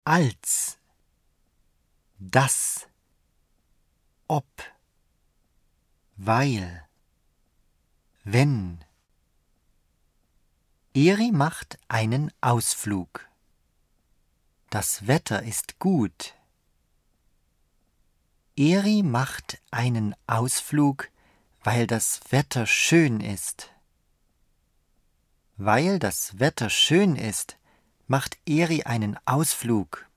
als, das, ob, weil, wenn. Eri macht einen Ausflug. Das Wetter ist gut. Eri macht einen Ausflug, weil das Wetter schön ist. Weil das Wetter schön ist, macht Eri einen Ausflug.